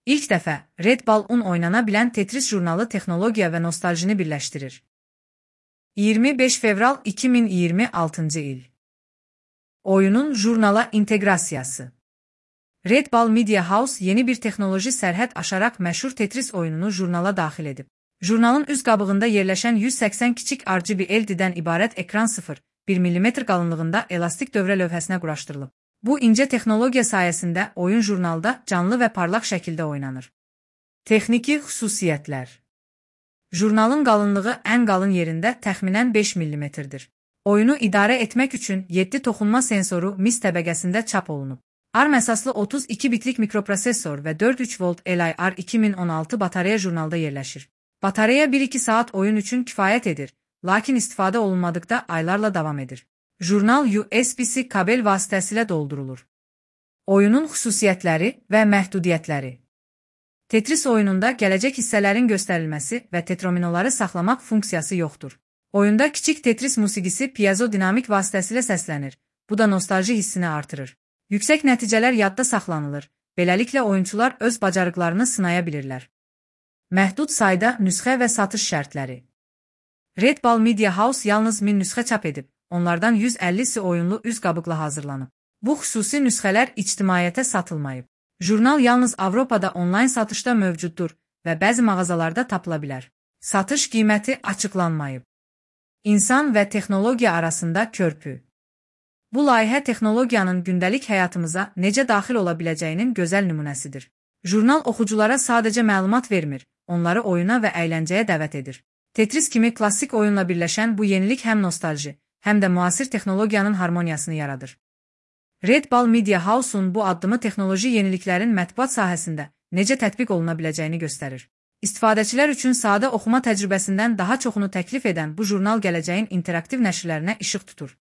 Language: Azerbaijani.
İlk dəfə Red Ball-un oynana bilən Tetris jurnalı texnologiya və nostaljini birləşdirir. 25 fevral 2026-cı il. Oyunun jurnala inteqrasiyası. Red Ball Media House yeni bir texnoloji sərhəd aşaraq məşhur Tetris oyununu jurnala daxil edib. Jurnalın üz qabığında yerləşən 180 kiçik RGB LED'dən ibarət ekran 0,1 mm qalınlığında elastik dövrə lövhəsinə quraşdırılıb. Bu incə texnologiya sayəsində oyun jurnalda canlı və parlaq şəkildə oynanır. Texniki xüsusiyyətlər. Jurnalın qalınlığı ən qalın yerində təxminən 5 mm-dir. Oyunu idarə etmək üçün 7 toxunma sensoru mis təbəqəsində çap olunub. ARM əsaslı 32 bitlik mikroprosessor və 4,3 volt LIR 2016 batareya jurnalda yerləşir. Batareya 1-2 saat oyun üçün kifayət edir, lakin istifadə olunmadıqda aylarla davam edir. Jurnal USB-C kabel vasitəsilə doldurulur. Oyunun xüsusiyyətləri və məhdudiyyətləri. Tetris oyununda gələcək hissələrin göstərilməsi və tetrominoları saxlamaq funksiyası yoxdur. Oyunda kiçik Tetris musiqisi piezodinamik vasitəsilə səslənir, bu da nostalji hissini artırır. Yüksək nəticələr yadda saxlanılır, beləliklə oyunçular öz bacarıqlarını sınaya bilirlər. Məhdud sayda nüsxə və satış şərtləri. Red Ball Media House yalnız 1000 nüsxə çap edib, onlardan 150-si oyunlu üz qabıqla hazırlanıb. Bu xüsusi nüsxələr ictimaiyyətə satılmayıb. Jurnal yalnız Avropada onlayn satışda mövcuddur və bəzi mağazalarda tapıla bilər. Satış qiyməti açıqlanmayıb. İnsan və texnologiya arasında körpü. Bu layihə texnologiyanın gündəlik həyatımıza necə daxil ola biləcəyinin gözəl nümunəsidir. Jurnal oxuculara sadəcə məlumat vermir, onları oyuna və əyləncəyə dəvət edir. Tetris kimi klassik oyunla birləşən bu yenilik həm nostalji, həm də müasir texnologiyanın harmoniyasını yaradır. Red Ball Media House-un bu addımı texnoloji yeniliklərin mətbuat sahəsində necə tətbiq oluna biləcəyini göstərir. İstifadəçilər üçün sadə oxuma təcrübəsindən daha çoxunu təklif edən bu jurnal gələcəyin interaktiv nəşrlərinə işıq tutur.